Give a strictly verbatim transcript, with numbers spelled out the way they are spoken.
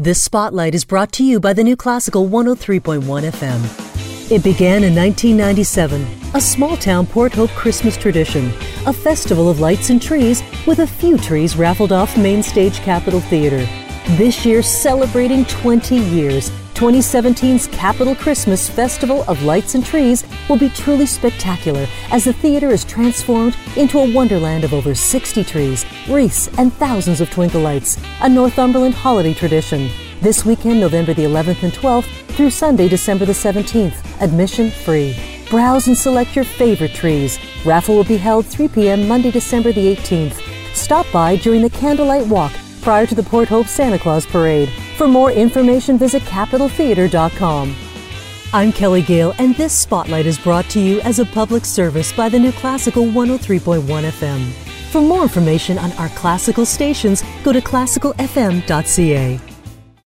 This spotlight is brought to you by the New Classical one oh three point one F M. It began in nineteen ninety-seven, a small-town Port Hope Christmas tradition, a festival of lights and trees with a few trees raffled off Main Stage Capitol Theater. This year, celebrating twenty years, twenty seventeen's Capitol Christmas Festival of Lights and Trees will be truly spectacular as the theater is transformed into a wonderland of over sixty trees, wreaths, and thousands of twinkle lights, a Northumberland holiday tradition. This weekend, November the eleventh and twelfth, through Sunday, December the seventeenth, admission free. Browse and select your favorite trees. Raffle will be held three p.m. Monday, December the eighteenth. Stop by during the Candlelight Walk prior to the Port Hope Santa Claus Parade. For more information, visit capitol theater dot com. I'm Kelly Gale, and this Spotlight is brought to you as a public service by the New Classical one oh three point one F M. For more information on our classical stations, go to classical f m dot c a.